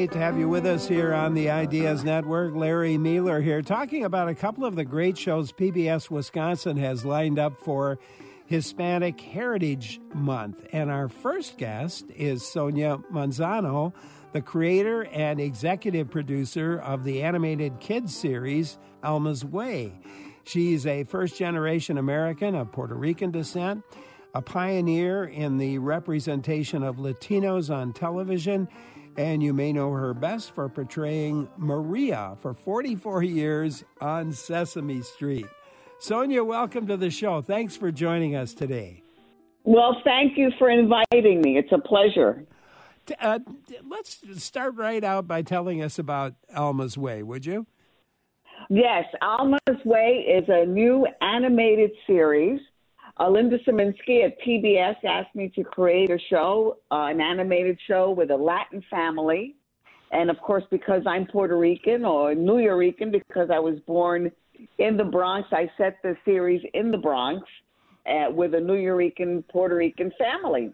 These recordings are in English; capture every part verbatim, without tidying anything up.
great to have you with us here on the Ideas Network. Larry Mueller here, talking about a couple of the great shows P B S Wisconsin has lined up for Hispanic Heritage Month. And our first guest is Sonia Manzano, the creator and executive producer of the animated kids series, Alma's Way. She's a first-generation American of Puerto Rican descent, a pioneer in the representation of Latinos on television, and you may know her best for portraying Maria for forty-four years on Sesame Street. Sonia, welcome to the show. Thanks for joining us today. Well, thank you for inviting me. It's a pleasure. Uh, let's start right out by telling us about Alma's Way, would you? Yes, Alma's Way is a new animated series. Uh, Linda Saminsky at P B S asked me to create a show, uh, an animated show with a Latin family. And, of course, because I'm Puerto Rican or New Yorican, because I was born in the Bronx, I set the series in the Bronx uh, with a New Yorican, Puerto Rican family.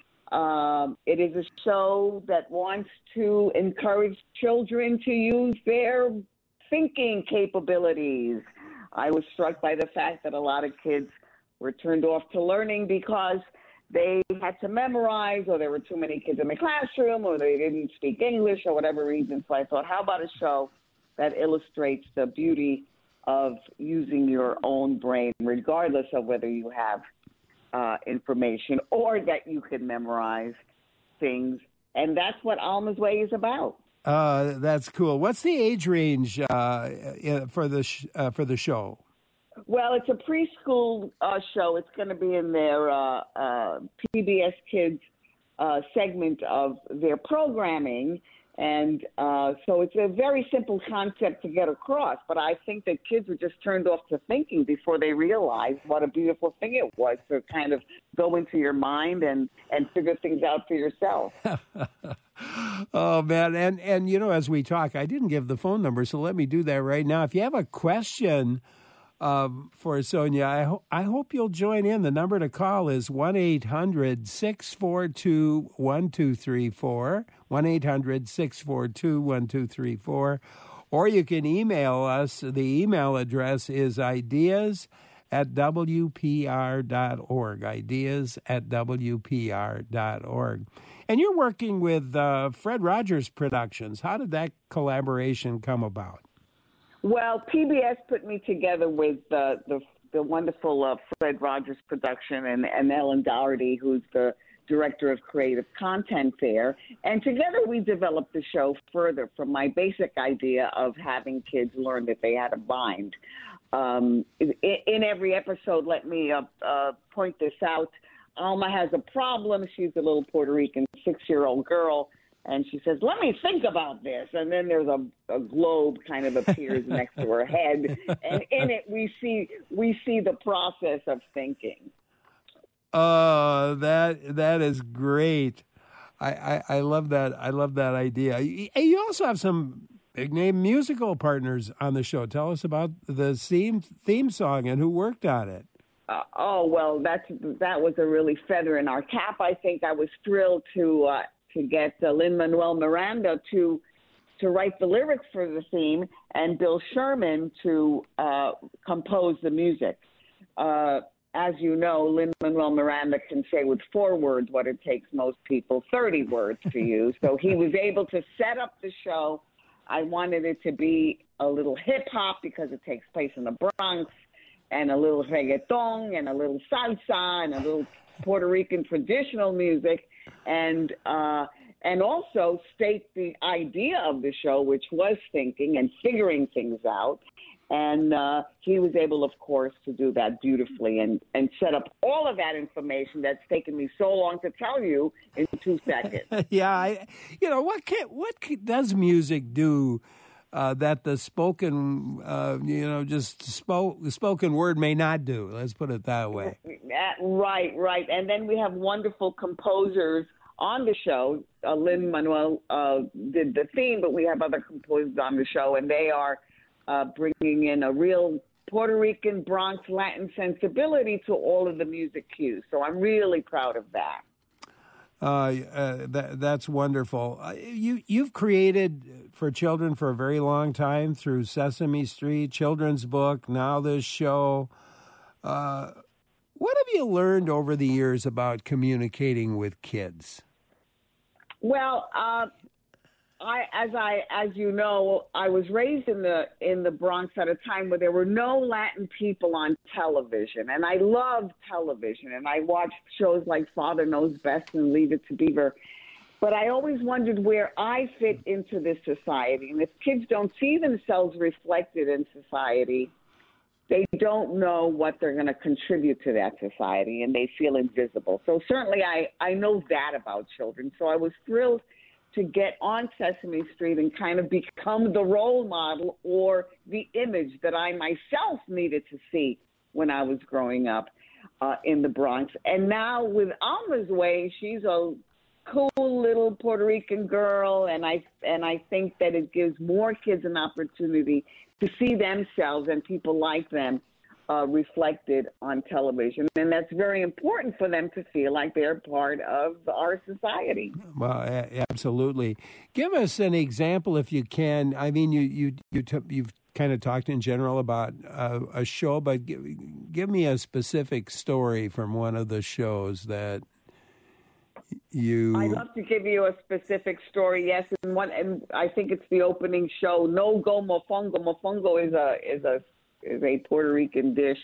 Um, it is a show that wants to encourage children to use their thinking capabilities. I was struck by the fact that a lot of kids were turned off to learning because they had to memorize, or there were too many kids in the classroom, or they didn't speak English, or whatever reason. So I thought, how about a show that illustrates the beauty of using your own brain, regardless of whether you have uh, information or that you can memorize things. And that's what Alma's Way is about. Uh, that's cool. What's the age range uh, for the sh- uh, for the show? Well, it's a preschool uh, show. It's going to be in their uh, uh, P B S Kids uh, segment of their programming. And uh, so it's a very simple concept to get across. But I think that kids were just turned off to thinking before they realized what a beautiful thing it was to kind of go into your mind and, and figure things out for yourself. Oh, man. And, and, you know, as we talk, I didn't give the phone number, so let me do that right now. If you have a question Um, for Sonia, I, ho- I hope you'll join in. The number to call is one eight hundred six four two one two three four, one eight hundred six four two one two three four, or you can email us. The email address is ideas at w p r dot org, ideas at w p r dot org. And you're working with uh, Fred Rogers Productions. How did that collaboration come about? Well, P B S put me together with uh, the the wonderful uh, Fred Rogers production and, and Ellen Doherty, who's the director of creative content there. And together we developed the show further from my basic idea of having kids learn that they had a mind. Um, in, in every episode, let me uh, uh, point this out. Alma has a problem. She's a little Puerto Rican six-year-old girl. And she says, let me think about this. And then there's a, a globe kind of appears next to her head. And in it, we see we see the process of thinking. Oh, that that is great. I, I, I love that. I love that idea. You also have some big-name musical partners on the show. Tell us about the theme, theme song and who worked on it. Uh, oh, well, that's, that was a really feather in our cap. I think I was thrilled to... Uh, to get uh, Lin-Manuel Miranda to to write the lyrics for the theme and Bill Sherman to uh, compose the music. Uh, as you know, Lin-Manuel Miranda can say with four words what it takes most people thirty words to use. So he was able to set up the show. I wanted it to be a little hip-hop because it takes place in the Bronx, and a little reggaeton and a little salsa and a little Puerto Rican traditional music. And uh, and also state the idea of the show, which was thinking and figuring things out. And uh, he was able, of course, to do that beautifully and, and set up all of that information that's taken me so long to tell you in two seconds. yeah, I, you know, what can, what can, does music do uh, that the spoken, uh, you know, just spoke, spoken word may not do? Let's put it that way. Right, right. And then we have wonderful composers on the show. Uh, Lin-Manuel uh, did the theme, but we have other composers on the show, and they are uh, bringing in a real Puerto Rican Bronx Latin sensibility to all of the music cues. So I'm really proud of that. Uh, uh, that, that's wonderful. Uh, you, you've created for children for a very long time through Sesame Street, children's book, now this show. Uh, what have you learned over the years about communicating with kids? Well, uh, I, as I, as you know, I was raised in the in the Bronx at a time where there were no Latin people on television, and I loved television, and I watched shows like Father Knows Best and Leave It to Beaver. But I always wondered where I fit into this society, and if kids don't see themselves reflected in society, they don't know what they're going to contribute to that society, and they feel invisible. So certainly, I I know that about children. So I was thrilled to get on Sesame Street and kind of become the role model or the image that I myself needed to see when I was growing up uh, in the Bronx. And now with Alma's Way, she's a cool little Puerto Rican girl, and I and I think that it gives more kids an opportunity to see themselves and people like them Uh, reflected on television. And that's very important for them to feel like they're part of our society. Well, a- absolutely. Give us an example if you can. I mean, you, you, you t- you've kind of talked in general about uh, a show, but give, give me a specific story from one of the shows that you... I'd love to give you a specific story, yes. And one, and I think it's the opening show, No Go Mofongo. Mofongo is a is a is a Puerto Rican dish.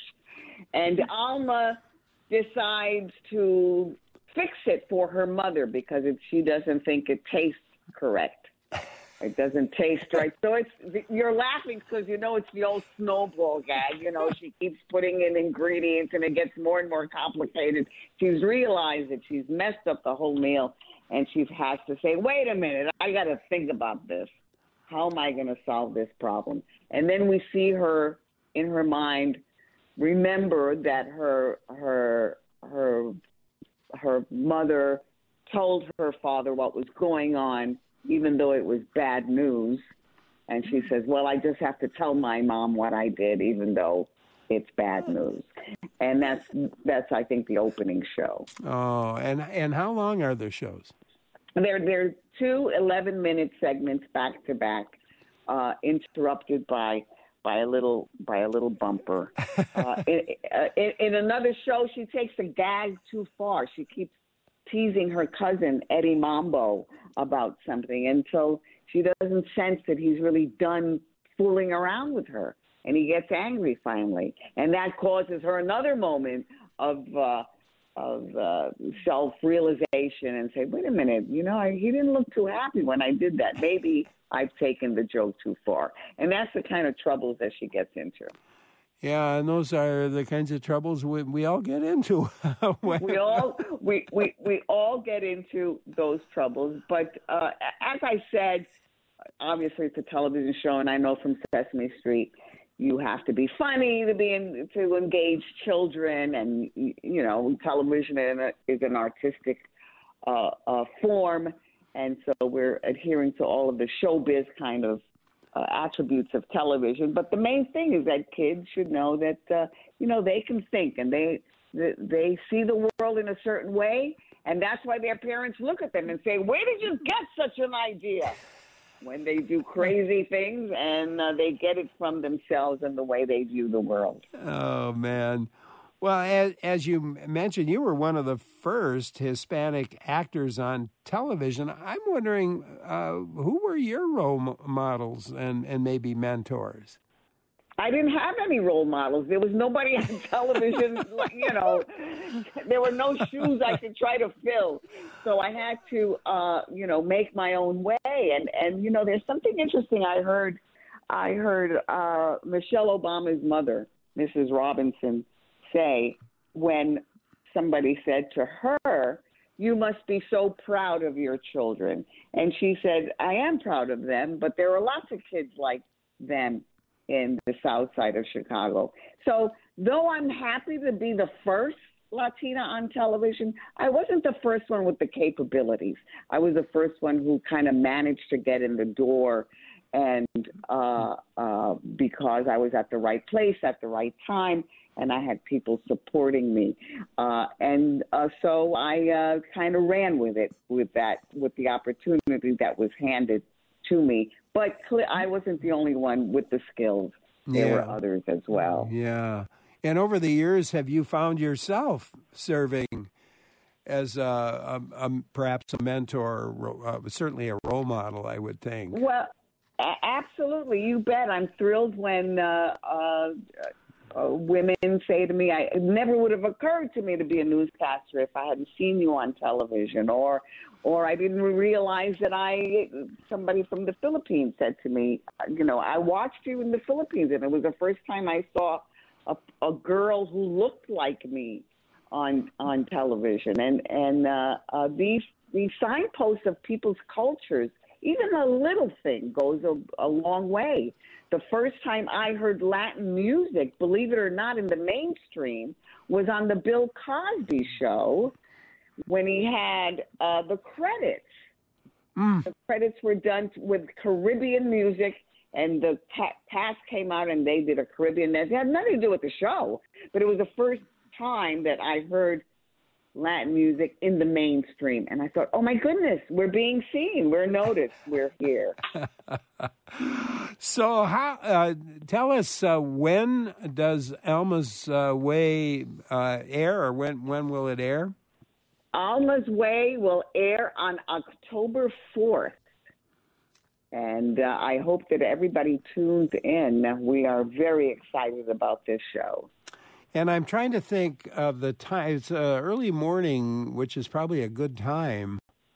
And Alma decides to fix it for her mother because it, she doesn't think it tastes correct. It doesn't taste right. So it's you're laughing because you know it's the old snowball gag. You know, she keeps putting in ingredients and it gets more and more complicated. She's realized that she's messed up the whole meal, and she has to say, wait a minute, I got to think about this. How am I going to solve this problem? And then we see her in her mind remember that her her her her mother told her father what was going on, even though it was bad news. And she says, well, I just have to tell my mom what I did, even though it's bad news. And that's that's I think the opening show. Oh, and and how long are the shows? They're they're two eleven-minute segments back to back, uh, interrupted by by a little by a little bumper. Uh, in, in, in another show, she takes a gag too far. She keeps teasing her cousin Eddie Mambo about something, and so she doesn't sense that he's really done fooling around with her, and he gets angry finally, and that causes her another moment of uh, of uh, self-realization and say, wait a minute, you know, I, he didn't look too happy when I did that. Maybe I've taken the joke too far. And that's the kind of troubles that she gets into. Yeah, and those are the kinds of troubles we, we all get into. we all we, we, we all get into those troubles. But uh, as I said, obviously it's a television show, and I know from Sesame Street, you have to be funny to be in, to engage children, and you know, television is an artistic uh, uh, form, and so we're adhering to all of the showbiz kind of uh, attributes of television. But the main thing is that kids should know that uh, you know, they can think, and they they see the world in a certain way, and that's why their parents look at them and say, "Where did you get such an idea?" When they do crazy things, and uh, they get it from themselves and the way they view the world. Oh, man. Well, as, as you mentioned, you were one of the first Hispanic actors on television. I'm wondering, uh, who were your role models and, and maybe mentors? I didn't have any role models. There was nobody on television, you know, there were no shoes I could try to fill. So I had to, uh, you know, make my own way. And, and, you know, there's something interesting I heard. I heard uh, Michelle Obama's mother, Missus Robinson, say when somebody said to her, "You must be so proud of your children." And she said, "I am proud of them, but there are lots of kids like them in the south side of Chicago." So though I'm happy to be the first Latina on television, I wasn't the first one with the capabilities. I was the first one who kind of managed to get in the door, and uh, uh, because I was at the right place at the right time, and I had people supporting me. Uh, and uh, so I uh, kind of ran with it, with that, with the opportunity that was handed to me. But cl- I wasn't the only one with the skills. There yeah. were others as well. Yeah. And over the years, have you found yourself serving as a, a, a perhaps a mentor, uh, certainly a role model, I would think? Well, a- absolutely. You bet. I'm thrilled when uh, uh, uh, women say to me, I, it never would have occurred to me to be a newscaster if I hadn't seen you on television, or or I didn't realize that I, somebody from the Philippines said to me, you know, I watched you in the Philippines, and it was the first time I saw a, a girl who looked like me on on television. And and uh, uh, these these signposts of people's cultures, even a little thing goes a, a long way. The first time I heard Latin music, believe it or not, in the mainstream, was on the Bill Cosby show, when he had uh, the credits. Mm. The credits were done with Caribbean music, and the ca- cast came out and they did a Caribbean dance. It had nothing to do with the show, but it was the first time that I heard Latin music in the mainstream. And I thought, oh my goodness, we're being seen, we're noticed, we're here. So how? Uh, tell us, uh, when does Alma's uh, Way uh, air, or when, when will it air? Alma's Way will air on October fourth. And uh, I hope that everybody tunes in. We are very excited about this show. And I'm trying to think of the time. It's uh, early morning, which is probably a good time.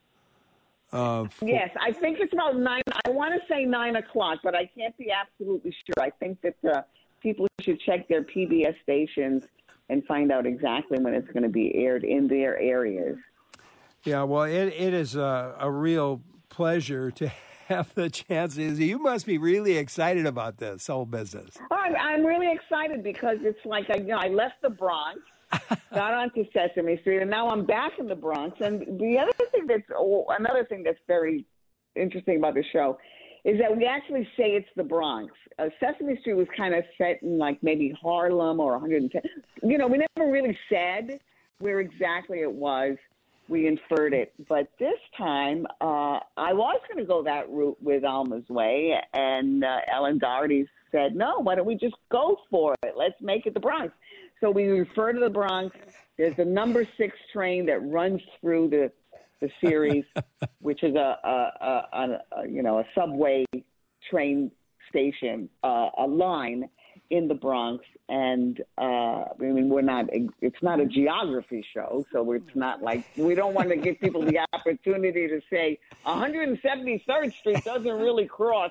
Uh, for... Yes, I think it's about nine. I want to say nine o'clock, but I can't be absolutely sure. I think that uh, people should check their P B S stations and find out exactly when it's going to be aired in their areas. Yeah, well, it, it is a, a real pleasure to have the chances. You must be really excited about this whole business. I'm, I'm really excited because it's like I, you know, I left the Bronx, got onto Sesame Street, and now I'm back in the Bronx. And the other thing that's oh, another thing that's very interesting about the show is that we actually say it's the Bronx. Uh, Sesame Street was kind of set in like maybe Harlem or one hundred ten. You know, we never really said where exactly it was. We inferred it. But this time, uh, I was going to go that route with Alma's Way, and uh, Ellen Doherty said, no, why don't we just go for it? Let's make it the Bronx. So we refer to the Bronx. There's a number six train that runs through the the series, which is a, a, a, a you know a subway train station, uh, a line in the Bronx. And uh, I mean, we're not. It's not a geography show, so it's not like we don't want to give people the opportunity to say one hundred seventy-third Street doesn't really cross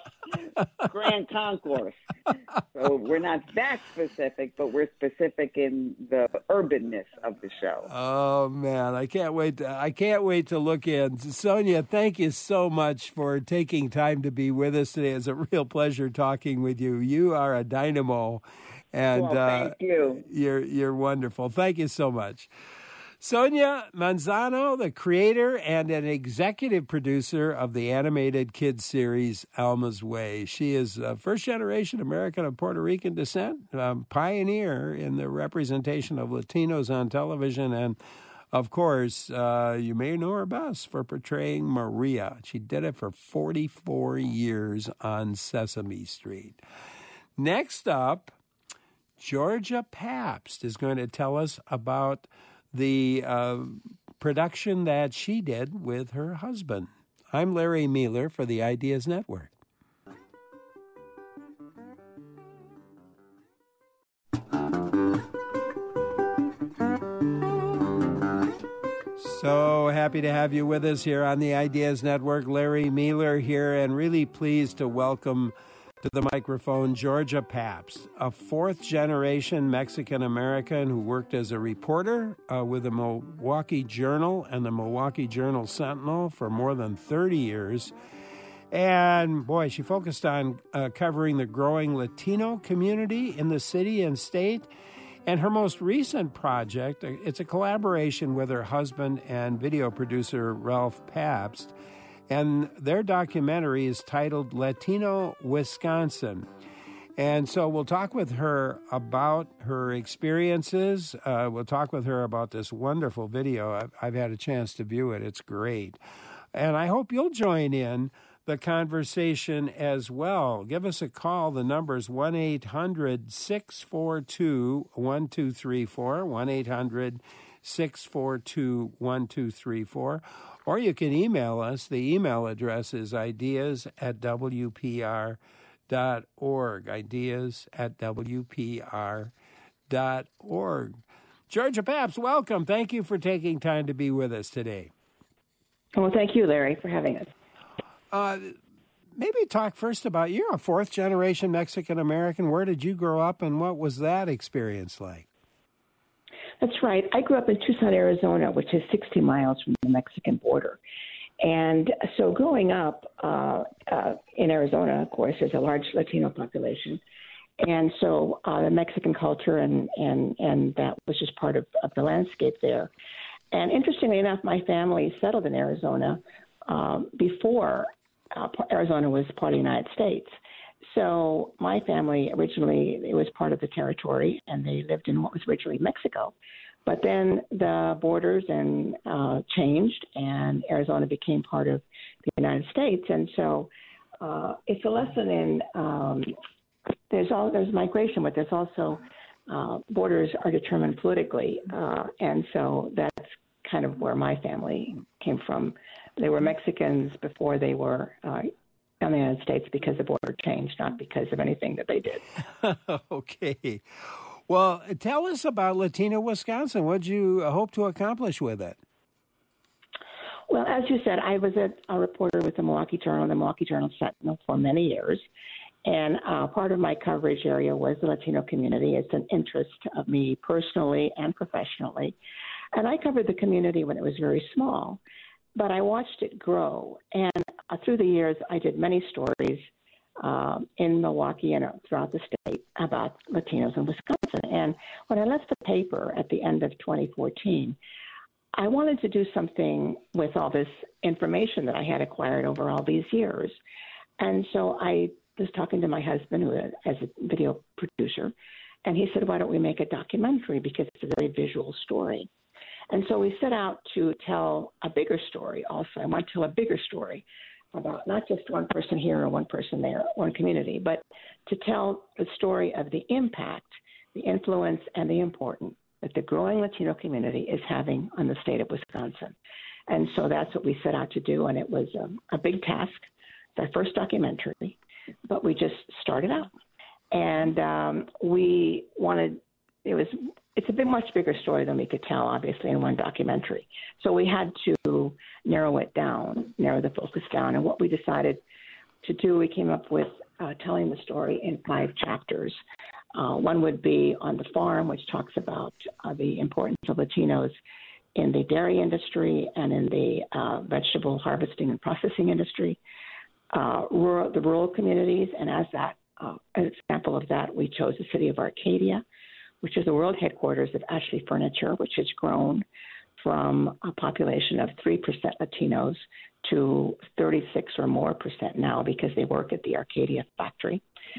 Grand Concourse. So we're not that specific, but we're specific in the urbanness of the show. Oh man, I can't wait! To, I can't wait to look in. Sonia, thank you so much for taking time to be with us today. It's a real pleasure talking with you. You are a dynamo. And well, thank uh, you. You're you're wonderful. Thank you so much. Sonia Manzano, the creator and an executive producer of the animated kids series Alma's Way. She is a first-generation American of Puerto Rican descent, a pioneer in the representation of Latinos on television, and, of course, uh, you may know her best for portraying Maria. She did it for forty-four years on Sesame Street. Next up, Georgia Pabst is going to tell us about the uh, production that she did with her husband. I'm Larry Mueller for the Ideas Network. So happy to have you with us here on the Ideas Network. Larry Mueller here, and really pleased to welcome to the microphone Georgia Pabst, a fourth-generation Mexican-American who worked as a reporter uh, with the Milwaukee Journal and the Milwaukee Journal Sentinel for more than thirty years. And, boy, she focused on uh, covering the growing Latino community in the city and state. And her most recent project, it's a collaboration with her husband and video producer Ralph Pabst, and their documentary is titled Latino Wisconsin. And so we'll talk with her about her experiences. Uh, we'll talk with her about this wonderful video. I've, I've had a chance to view it. It's great. And I hope you'll join in the conversation as well. Give us a call. The number is one eight hundred six four two one two three four, one eight hundred six four two one two three four. Or you can email us. The email address is ideas at w p r dot org, ideas at w p r dot org. Georgia Papps, welcome. Thank you for taking time to be with us today. Well, thank you, Larry, for having us. Uh, maybe talk first about, you're a fourth-generation Mexican-American. Where did you grow up, and what was that experience like? That's right. I grew up in Tucson, Arizona, which is sixty miles from the Mexican border. And so growing up uh, uh, in Arizona, of course, there's a large Latino population. And so uh, the Mexican culture and, and, and that was just part of, of the landscape there. And interestingly enough, my family settled in Arizona um, before uh, Arizona was part of the United States. So my family originally, it was part of the territory, and they lived in what was originally Mexico. But then the borders and uh, changed, and Arizona became part of the United States. And so uh, it's a lesson in um, there's all there's migration, but there's also uh, borders are determined politically, uh, and so that's kind of where my family came from. They were Mexicans before they were uh, in the United States because the border changed, not because of anything that they did. Okay. Well, tell us about Latino Wisconsin. What did you hope to accomplish with it? Well, as you said, I was a, a reporter with the Milwaukee Journal, the Milwaukee Journal Sentinel for many years. And uh, part of my coverage area was the Latino community. It's an interest of me personally and professionally. And I covered the community when it was very small, but I watched it grow. And uh, through the years, I did many stories um, in Milwaukee and throughout the state about Latinos in Wisconsin. And when I left the paper at the end of twenty fourteen, I wanted to do something with all this information that I had acquired over all these years. And so I was talking to my husband, who as a video producer, and he said, why don't we make a documentary, because it's a very visual story. And so we set out to tell a bigger story also. I want to tell a bigger story about not just one person here or one person there, one community, but to tell the story of the impact, the influence, and the importance that the growing Latino community is having on the state of Wisconsin. And so that's what we set out to do, and it was um, a big task. It's our first documentary, but we just started out. And um, we wanted, it was, it's a bit much bigger story than we could tell, obviously, in one documentary. So we had to narrow it down, narrow the focus down. And what we decided to do, we came up with uh, telling the story in five chapters. Uh, one would be on the farm, which talks about uh, the importance of Latinos in the dairy industry and in the uh, vegetable harvesting and processing industry, uh, rural, the rural communities. And as that uh, an example of that, we chose the city of Arcadia, which is the world headquarters of Ashley Furniture, which has grown from a population of three percent Latinos to thirty-six or more percent now, because they work at the Arcadia factory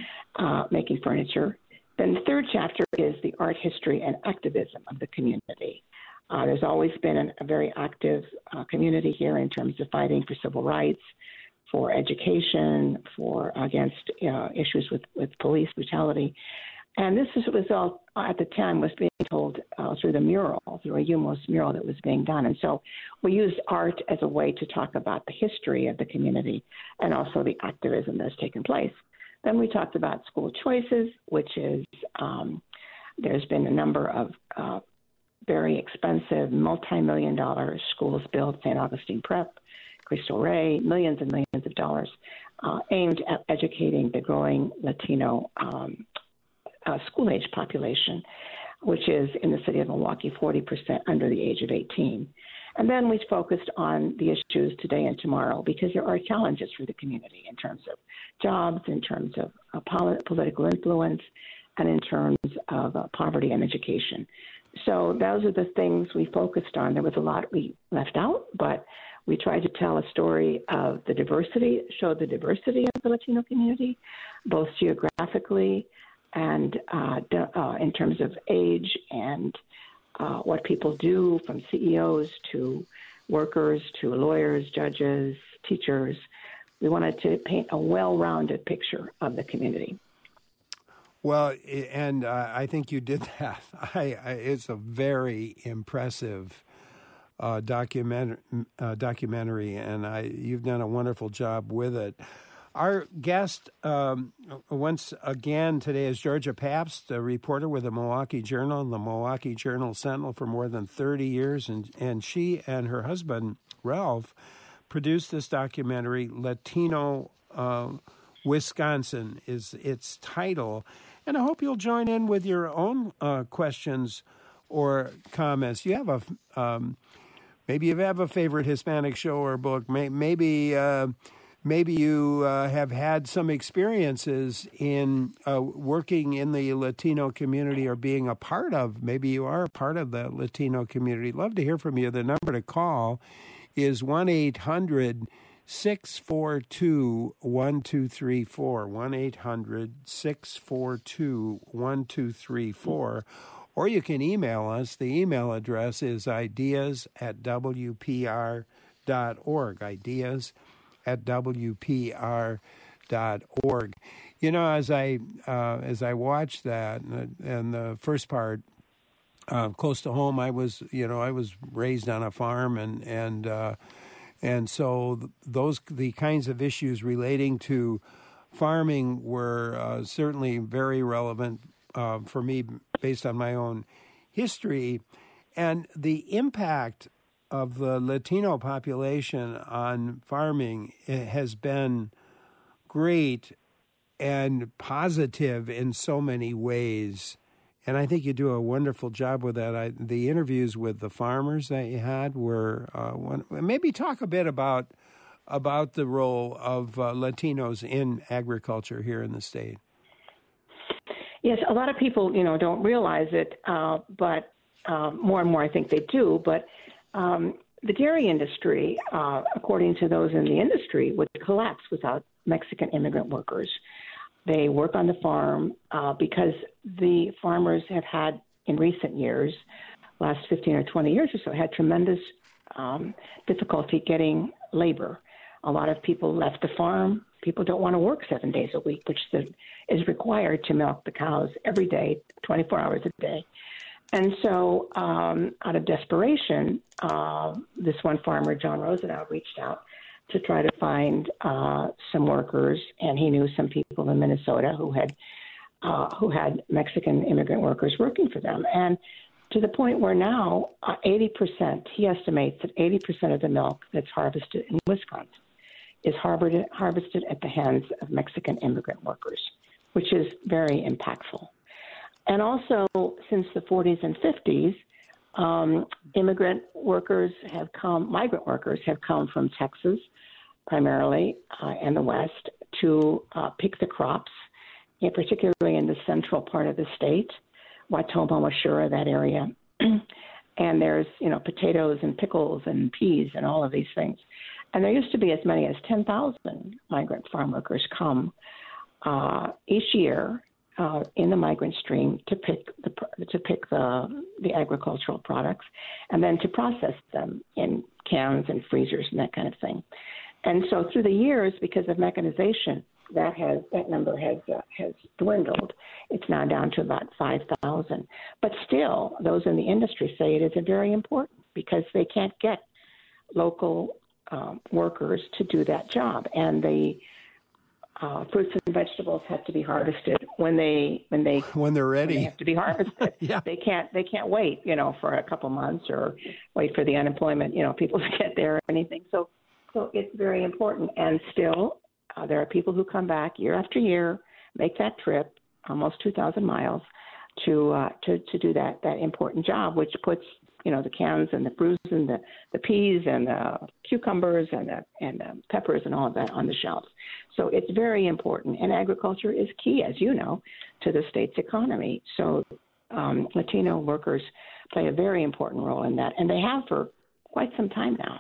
uh, making furniture. Then the third chapter is the art, history, and activism of the community. Uh, there's always been an, a very active uh, community here in terms of fighting for civil rights, for education, for against uh, issues with, with police brutality. And this is, was all, at the time, was being told uh, through the mural, through a humorous mural that was being done. And so we used art as a way to talk about the history of the community and also the activism that's taken place. Then we talked about school choices, which is um, there's been a number of uh, very expensive, multi-million dollar schools built, Saint Augustine Prep, Cristo Rey, millions and millions of dollars uh, aimed at educating the growing Latino um, uh, school-age population, which is in the city of Milwaukee, forty percent under the age of eighteen. And then we focused on the issues today and tomorrow, because there are challenges for the community in terms of jobs, in terms of uh, polit- political influence, and in terms of uh, poverty and education. So those are the things we focused on. There was a lot we left out, but we tried to tell a story of the diversity, show the diversity of the Latino community, both geographically and uh, uh, in terms of age and uh, what people do, from C E Os to workers to lawyers, judges, teachers. We wanted to paint a well-rounded picture of the community. Well, and uh, I think you did that. I, I, it's a very impressive uh, document, uh, documentary, and I, you've done a wonderful job with it. Our guest um, once again today is Georgia Pabst, a reporter with the Milwaukee Journal and the Milwaukee Journal Sentinel for more than thirty years, and, and she and her husband, Ralph, produced this documentary, Latino uh, Wisconsin is its title. And I hope you'll join in with your own uh, questions or comments. You have a um, maybe you have a favorite Hispanic show or book. Maybe uh, maybe you uh, have had some experiences in uh, working in the Latino community or being a part of. Maybe you are a part of the Latino community. Love to hear from you. The number to call is one eight hundred six four two one two three four, one eight hundred six four two one two three four, or you can email us. The email address is ideas at w p r dot org, ideas at w p r dot org. You know, as I uh, as I watched that, and the, and the first part, uh, close to home, I was, you know, I was raised on a farm, and, and uh And so those the kinds of issues relating to farming were uh, certainly very relevant uh, for me based on my own history. And the impact of the Latino population on farming has been great and positive in so many ways. And I think you do a wonderful job with that. I, the interviews with the farmers that you had were uh, one, maybe talk a bit about about the role of uh, Latinos in agriculture here in the state. Yes, a lot of people, you know, don't realize it, uh, but uh, more and more I think they do. But um, the dairy industry, uh, according to those in the industry, would collapse without Mexican immigrant workers. They work on the farm uh, because the farmers have had, in recent years, last fifteen or twenty years or so, had tremendous um, difficulty getting labor. A lot of people left the farm. People don't want to work seven days a week, which is required to milk the cows every day, twenty-four hours a day. And so um, out of desperation, uh, this one farmer, John Rosenau, reached out to try to find uh, some workers, and he knew some people in Minnesota who had uh, who had Mexican immigrant workers working for them. And to the point where now uh, eighty percent, he estimates that eighty percent of the milk that's harvested in Wisconsin is harvested, harvested at the hands of Mexican immigrant workers, which is very impactful. And also, since the forties and fifties, um, immigrant workers have come, migrant workers have come from Texas, primarily, uh, and the West, to uh, pick the crops, and particularly in the central part of the state, Watoma, Washura, that area. And there's, you know, potatoes and pickles and peas and all of these things. And there used to be as many as ten thousand migrant farm workers come uh, each year uh, in the migrant stream to pick the to pick the the agricultural products, and then to process them in cans and freezers and that kind of thing. And so through the years, because of mechanization, that has that number has uh, has dwindled. It's now down to about five thousand. But still, those in the industry say it is very important because they can't get local um, workers to do that job, and the uh, fruits and vegetables have to be harvested when they when they when they're ready. When they have to be harvested. Yeah. They can't they can't wait, you know, for a couple months or wait for the unemployment, you know, people to get there or anything. So so it's very important, and still. Uh, there are people who come back year after year, make that trip, almost two thousand miles, to uh, to to do that that important job, which puts you know the cans and the fruits and the, the peas and the cucumbers and the and the peppers and all of that on the shelves. So it's very important, and agriculture is key, as you know, to the state's economy. So um, Latino workers play a very important role in that, and they have for quite some time now.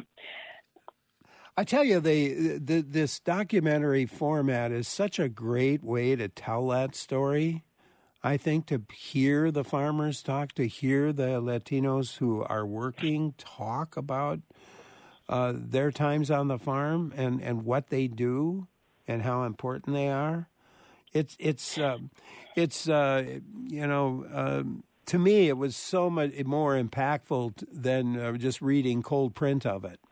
I tell you, the, the this documentary format is such a great way to tell that story. I think to hear the farmers talk, to hear the Latinos who are working talk about uh, their times on the farm and, and what they do and how important they are. It's it's uh, it's uh, you know uh, to me it was so much more impactful than uh, just reading cold print of it.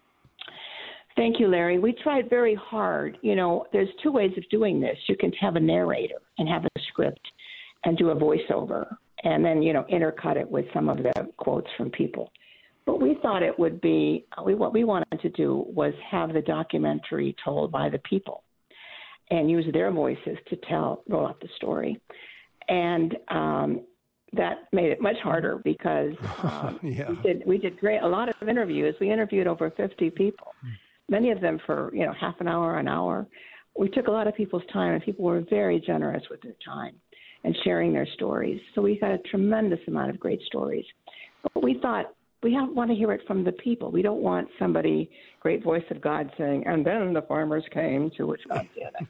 Thank you, Larry. We tried very hard. You know, there's two ways of doing this. You can have a narrator and have a script and do a voiceover and then, you know, intercut it with some of the quotes from people. But we thought it would be, we, what we wanted to do was have the documentary told by the people and use their voices to tell, roll out the story. And um, that made it much harder because um, yeah. we did we did great, a lot of interviews. We interviewed over fifty people. Many of them for, you know, half an hour, an hour. We took a lot of people's time, and people were very generous with their time and sharing their stories. So we had a tremendous amount of great stories. But we thought we have, want to hear it from the people. We don't want somebody, great voice of God, saying, and then the farmers came to Wisconsin.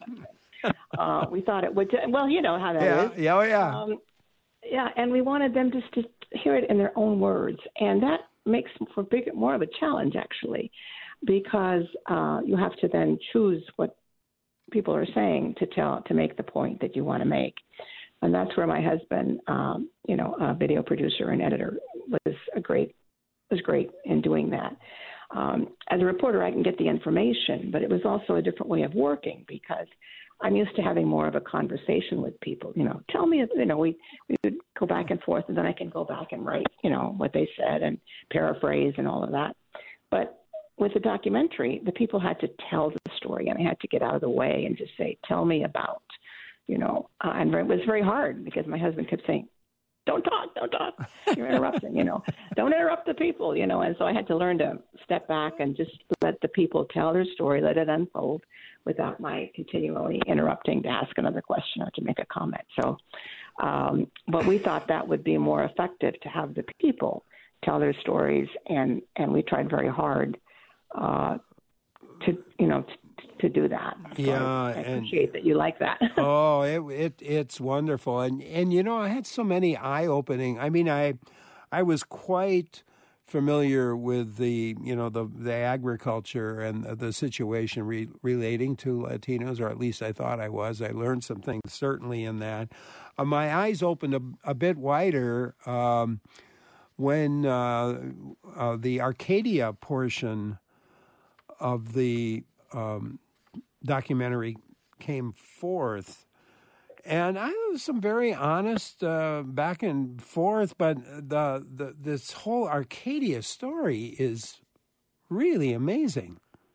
uh, we thought it would, well, you know how that yeah, is. Yeah, oh, yeah. Um, yeah, and we wanted them just to hear it in their own words. And that makes for big, more of a challenge, actually, because uh, you have to then choose what people are saying to tell to make the point that you want to make. And that's where my husband, um, you know, a video producer and editor, was a great was great in doing that. Um, as a reporter, I can get the information, but it was also a different way of working because I'm used to having more of a conversation with people. You know, tell me, you know, we, we would go back and forth, and then I can go back and write, you know, what they said and paraphrase and all of that. But with the documentary, the people had to tell the story, and I had to get out of the way and just say, tell me about, you know, uh, and it was very hard because my husband kept saying, don't talk, don't talk, you're interrupting, you know, don't interrupt the people, you know, and so I had to learn to step back and just let the people tell their story, let it unfold without my continually interrupting to ask another question or to make a comment. So, um, but we thought that would be more effective to have the people tell their stories, and, and we tried very hard uh, to, you know, t- to do that. So yeah, I and, appreciate that you like that. oh, it, it it's wonderful, and and you know, I had so many eye opening. I mean, I I was quite familiar with the you know the the agriculture and the situation re- relating to Latinos, or at least I thought I was. I learned some things certainly in that. Uh, my eyes opened a, a bit wider um, when uh, uh, the Arcadia portion of the um, documentary came forth, and I was some very honest uh, back and forth. But the, the this whole Arcadia story is really amazing.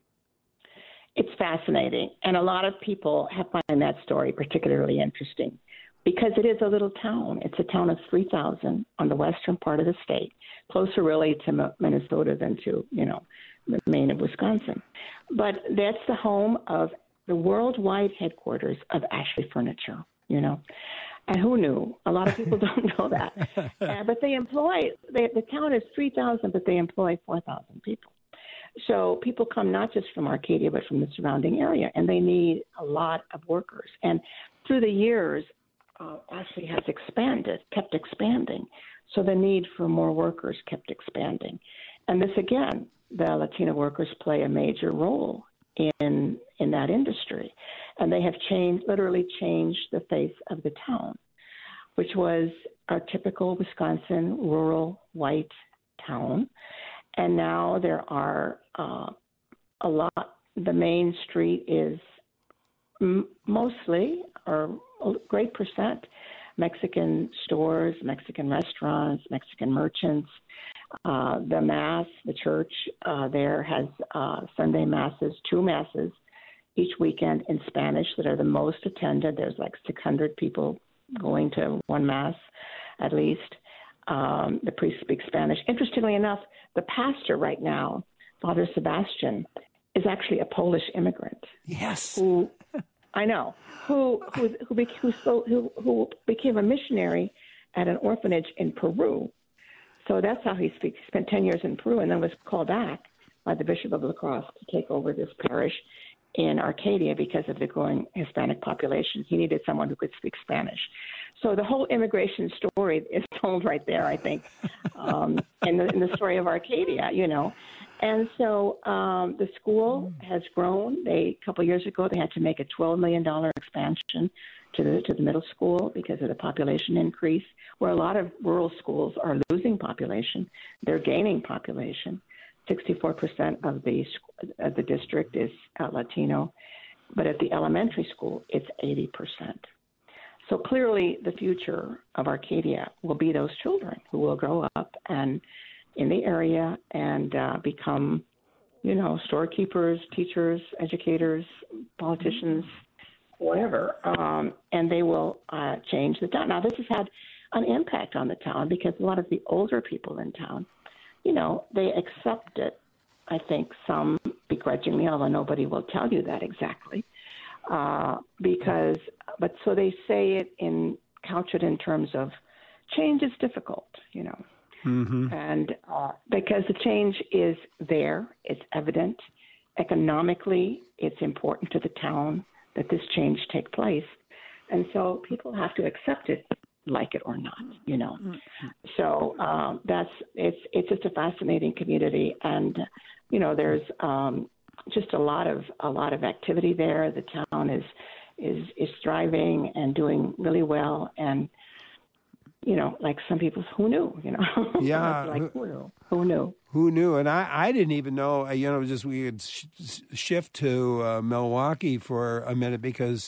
It's fascinating, and a lot of people have find that story particularly interesting because it is a little town. It's a town of three thousand on the western part of the state, closer really to Minnesota than to you know the Maine of Wisconsin. But that's the home of the worldwide headquarters of Ashley Furniture, you know. And who knew? A lot of people don't know that. uh, but they employ, they, the town is three thousand, but they employ four thousand people. So people come not just from Arcadia, but from the surrounding area, and they need a lot of workers. And through the years, uh, Ashley has expanded, kept expanding. So the need for more workers kept expanding. And this, again, the Latino workers play a major role in in that industry. And they have changed, literally changed the face of the town, which was our typical Wisconsin rural white town. And now there are uh, a lot, the main street is m- mostly, or a great percent, Mexican stores, Mexican restaurants, Mexican merchants. Uh, the Mass, the church uh, there has uh, Sunday Masses, two Masses each weekend in Spanish that are the most attended. There's like six hundred people going to one Mass at least. Um, the priest speaks Spanish. Interestingly enough, the pastor right now, Father Sebastian, is actually a Polish immigrant. Yes. Who I know, who who who, who, who, who became a missionary at an orphanage in Peru. So that's how he speaks. He spent ten years in Peru and then was called back by the Bishop of La Crosse to take over this parish in Arcadia because of the growing Hispanic population. He needed someone who could speak Spanish. So the whole immigration story is told right there, I think, um, in, the, in the story of Arcadia, you know. And so um, the school has grown. They a couple of years ago, they had to make a twelve million dollars expansion to the to the middle school because of the population increase, where a lot of rural schools are losing population. They're gaining population. sixty-four percent of the of the district is uh, Latino, but at the elementary school, it's eighty percent. So clearly, the future of Arcadia will be those children who will grow up and in the area and uh, become, you know, storekeepers, teachers, educators, politicians, whatever, um, and they will uh, change the town. Now, this has had an impact on the town because a lot of the older people in town, you know, they accept it, I think, some begrudgingly, although nobody will tell you that exactly, uh, because, but so they say it in, couch it in terms of change is difficult, you know. Mm-hmm. And uh, because the change is there, it's evident. Economically, it's important to the town that this change take place. And so people have to accept it, like it or not, you know. Mm-hmm. So um, that's it's it's just a fascinating community, and you know, there's um, just a lot of a lot of activity there. The town is is is thriving and doing really well, and you know, like some people, who knew, you know? Yeah. like, who knew? Who knew? Who knew? And I, I didn't even know, you know, just we could sh- shift to uh, Milwaukee for a minute because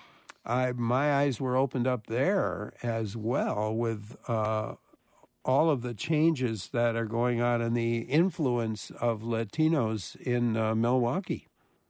I my eyes were opened up there as well with uh, all of the changes that are going on and the influence of Latinos in uh, Milwaukee.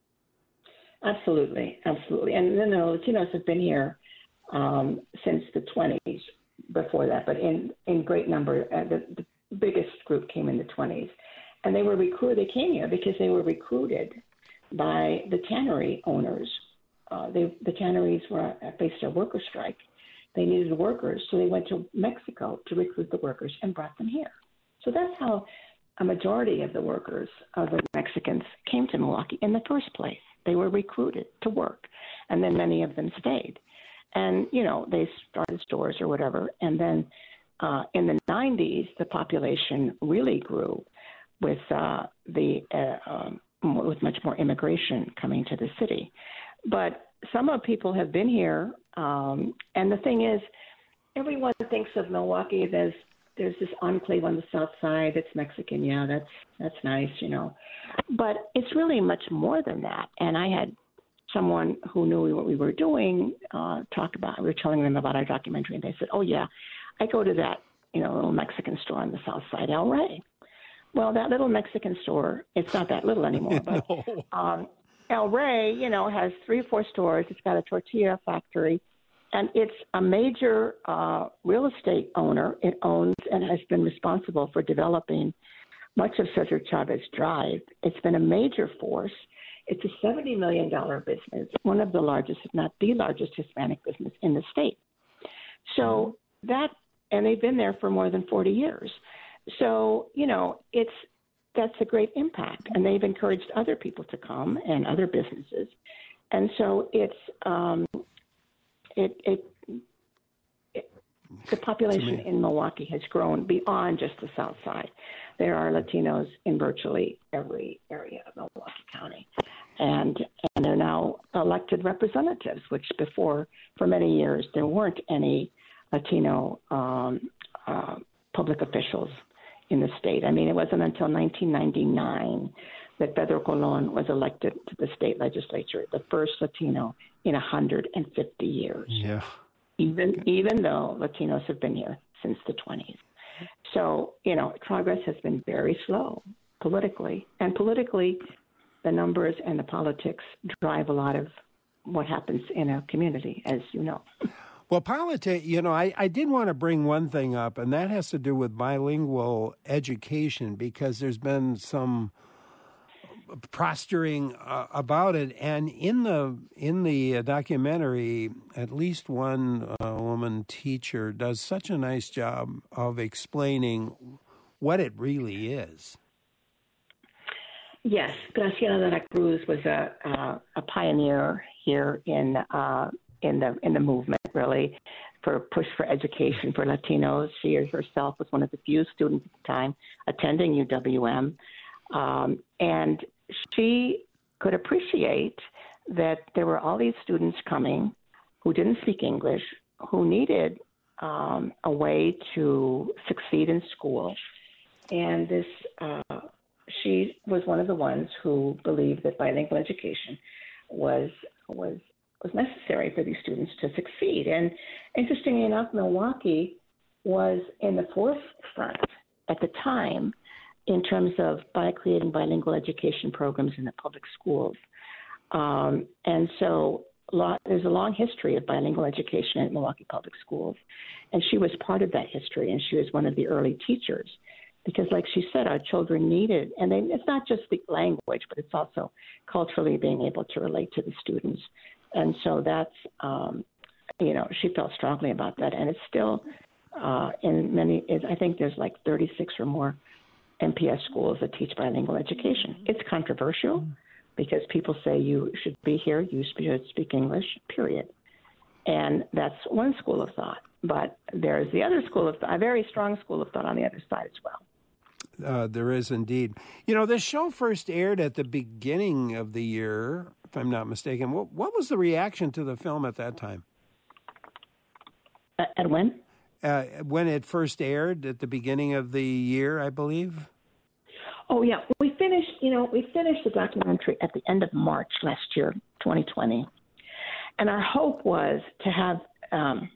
Absolutely. Absolutely. And, you know, Latinos have been here um, since the twenties. Before that, but in, in great number, uh, the, the biggest group came in the twenties. And they were recruited, they came here because they were recruited by the tannery owners. Uh, they, the tanneries were faced a worker strike. They needed workers, so they went to Mexico to recruit the workers and brought them here. So that's how a majority of the workers, of the Mexicans, came to Milwaukee in the first place. They were recruited to work, and then many of them stayed. And, you know, they started stores or whatever. And then uh, in the nineties, the population really grew with uh, the uh, um, with much more immigration coming to the city. But some of people have been here. Um, and the thing is, everyone thinks of Milwaukee as there's this enclave on the south side that's Mexican. Yeah, that's that's nice, you know. But it's really much more than that. And I had someone who knew what we were doing uh, talk about, we were telling them about our documentary, and they said, oh, yeah, I go to that, you know, little Mexican store on the south side, El Rey. Well, that little Mexican store, it's not that little anymore, but no. um, El Rey, you know, has three or four stores. It's got a tortilla factory, and it's a major uh, real estate owner. It owns and has been responsible for developing much of Cesar Chavez Drive. It's been a major force. It's a seventy million dollars business, one of the largest, if not the largest Hispanic business in the state. So that, and they've been there for more than forty years. So, you know, it's, that's a great impact. And they've encouraged other people to come and other businesses. And so it's, um, it, it, it the population in Milwaukee has grown beyond just the South Side. There are Latinos in virtually every area of Milwaukee County. And and they're now elected representatives, which before, for many years, there weren't any Latino um, uh, public officials in the state. I mean, it wasn't until nineteen ninety-nine that Pedro Colon was elected to the state legislature, the first Latino in one hundred fifty years. Yeah. Even even though Latinos have been here since the twenties. So, you know, progress has been very slow politically. And politically, the numbers and the politics drive a lot of what happens in a community, as you know. Well, politics, you know, I, I did want to bring one thing up, and that has to do with bilingual education, because there's been some prostrating uh, about it. And in the in the documentary, at least one uh, woman teacher does such a nice job of explaining what it really is. Yes, Graciela de la Cruz was a uh, a pioneer here in uh, in the in the movement, really, for push for education for Latinos. She herself was one of the few students at the time attending U W M, um, and she could appreciate that there were all these students coming who didn't speak English, who needed um, a way to succeed in school, and this. Uh, She was one of the ones who believed that bilingual education was was was necessary for these students to succeed. And interestingly enough, Milwaukee was in the forefront at the time in terms of by creating bilingual education programs in the public schools. Um, and so lot, there's a long history of bilingual education in Milwaukee public schools. And she was part of that history, and she was one of the early teachers. Because, like she said, our children needed, and they, it's not just the language, but it's also culturally being able to relate to the students. And so that's, um, you know, she felt strongly about that. And it's still uh, in many, it, I think there's like thirty-six or more M P S schools that teach bilingual education. It's controversial because people say you should be here, you should speak English, period. And that's one school of thought. But there's the other school of thought, a very strong school of thought on the other side as well. Uh, there is indeed. You know, this show first aired at the beginning of the year, if I'm not mistaken. What, what was the reaction to the film at that time? Uh, at when? Uh, when it first aired at the beginning of the year, I believe. Oh, yeah. We finished, you know, we finished the documentary at the end of March last year, twenty twenty. And our hope was to have um,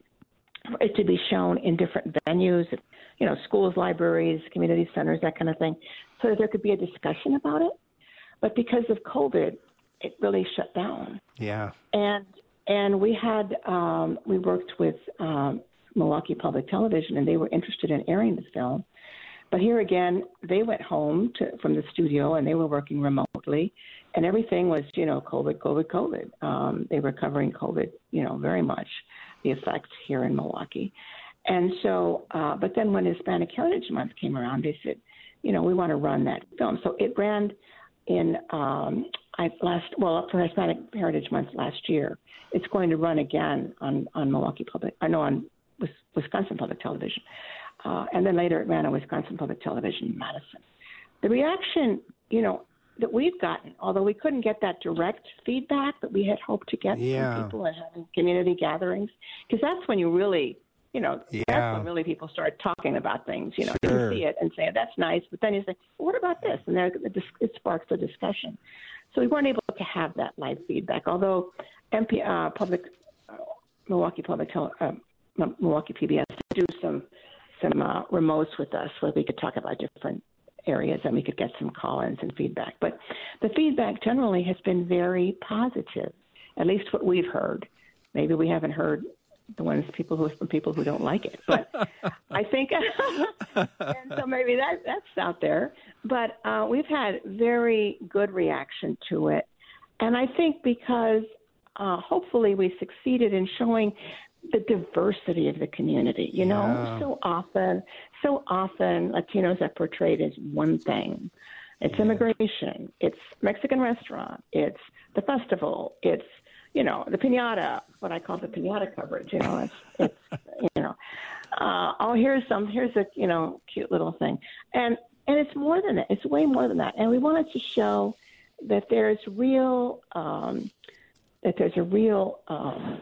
it to be shown in different venues, you know, schools, libraries, community centers, that kind of thing, so that there could be a discussion about it. But because of COVID, it really shut down. Yeah. And and we had um, we worked with um, Milwaukee Public Television, and they were interested in airing the film. But here again, they went home to, from the studio, and they were working remotely, and everything was, you know, COVID, COVID, COVID. Um, they were covering COVID, you know, very much, the effects here in Milwaukee. And so, uh, but then when Hispanic Heritage Month came around, they said, you know, we want to run that film. So it ran in um, I last, well, for Hispanic Heritage Month last year. It's going to run again on, on Milwaukee Public, I know on Wisconsin Public Television. Uh, and then later it ran on Wisconsin Public Television in Madison. The reaction, you know, that we've gotten, although we couldn't get that direct feedback that we had hoped to get yeah. from people and having community gatherings, because that's when you really, you know, yeah. that's when really people start talking about things. You know, sure. you see it and say, that's nice, but then you say, well, what about this? And there, it sparks a discussion. So we weren't able to have that live feedback, although M P, uh, public, uh, Milwaukee Public, Tele, uh, Milwaukee P B S did do some some uh, remotes with us where we could talk about different areas and we could get some call-ins and feedback. But the feedback generally has been very positive, at least what we've heard. Maybe we haven't heard the ones people who from people who don't like it, but I think, and so maybe that that's out there. But uh, we've had very good reaction to it, and I think because uh, hopefully we succeeded in showing the diversity of the community. You know, yeah. so often, so often Latinos are portrayed as one thing. It's yeah. immigration. It's Mexican restaurant. It's the festival. It's, you know, the piñata, what I call the piñata coverage. You know, it's, it's you know, uh, oh, here's some, here's a, you know, cute little thing. And, and it's more than that. It's way more than that. And we wanted to show that there's real, um, that there's a real, um,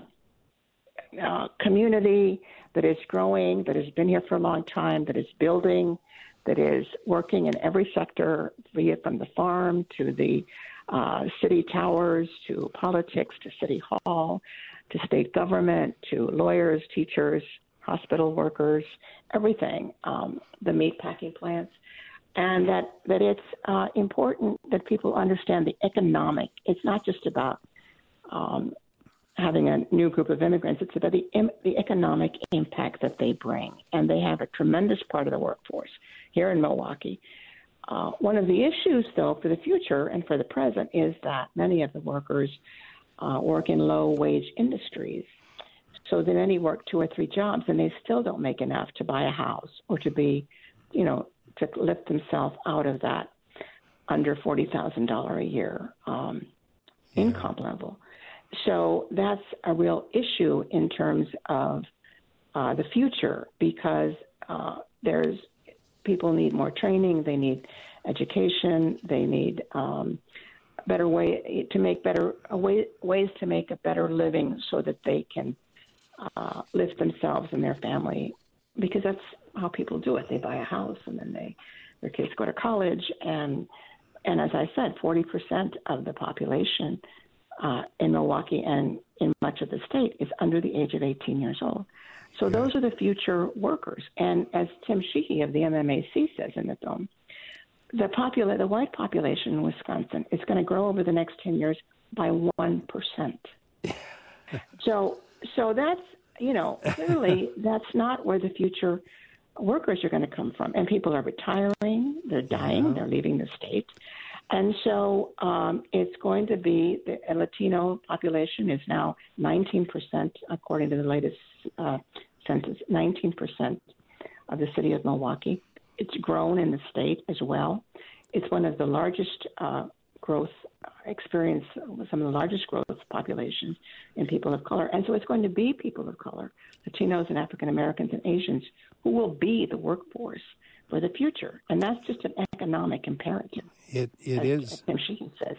Uh, community that is growing, that has been here for a long time, that is building, that is working in every sector, be it from the farm to the uh, city towers, to politics, to city hall, to state government, to lawyers, teachers, hospital workers, everything, um, the meat packing plants, and that, that it's uh, important that people understand the economic. It's not just about um, having a new group of immigrants, it's about the, the economic impact that they bring. And they have a tremendous part of the workforce here in Milwaukee Uh, one of the issues, though, for the future and for the present is that many of the workers uh, work in low-wage industries. So then many work two or three jobs, and they still don't make enough to buy a house or to be, you know, to lift themselves out of that under forty thousand dollars a year um, yeah. income level. So that's a real issue in terms of uh, the future, because uh, there's people need more training, they need education, they need um, better way to make better uh, way, ways to make a better living so that they can uh, lift themselves and their family, because that's how people do it. They buy a house and then they their kids go to college, and and as I said, forty percent of the population uh, in Milwaukee and in much of the state is under the age of eighteen years old. So yeah. those are the future workers. And as Tim Sheehy of the M M A C says in the film, the popula- the white population in Wisconsin is going to grow over the next ten years by one percent. so so that's, you know, clearly that's not where the future workers are going to come from. And people are retiring, they're dying, yeah. they're leaving the state. And so um, it's going to be, the Latino population is now nineteen percent, according to the latest uh, census, nineteen percent of the city of Milwaukee. It's grown in the state as well. It's one of the largest uh, growth experience, some of the largest growth populations in people of color. And so it's going to be people of color, Latinos and African Americans and Asians, who will be the workforce for the future. And that's just an economic imperative. It It as, is. As Tim Sheehan says.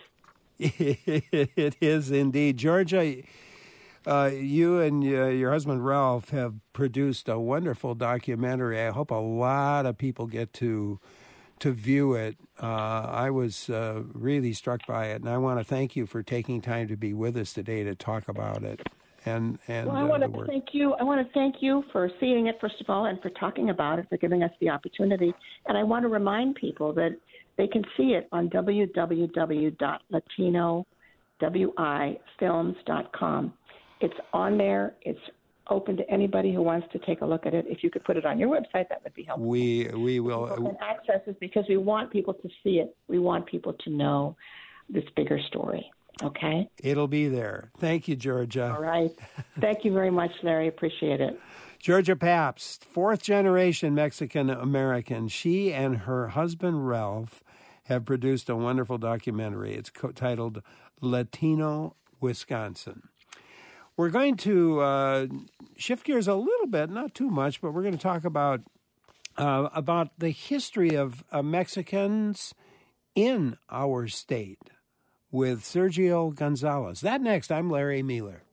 It is indeed. Georgia, uh, you and uh, your husband Ralph have produced a wonderful documentary. I hope a lot of people get to to view it. Uh, I was uh, really struck by it, and I want to thank you for taking time to be with us today to talk about it. And and well, I uh, want to thank you. I want to thank you for seeing it, first of all, and for talking about it, for giving us the opportunity. And I want to remind people that they can see it on w w w dot latino wi films dot com. It's on there. It's open to anybody who wants to take a look at it. If you could put it on your website, that would be helpful. We we will. And access it, because we want people to see it. We want people to know this bigger story. Okay? It'll be there. Thank you, Georgia. All right. Thank you very much, Larry. Appreciate it. Georgia Pabst, fourth generation Mexican American. She and her husband, Ralph, have produced a wonderful documentary. It's co- titled Latino Wisconsin. We're going to uh, shift gears a little bit, not too much, but we're going to talk about uh, about the history of uh, Mexicans in our state with Sergio Gonzalez. That next, I'm Larry Mueller.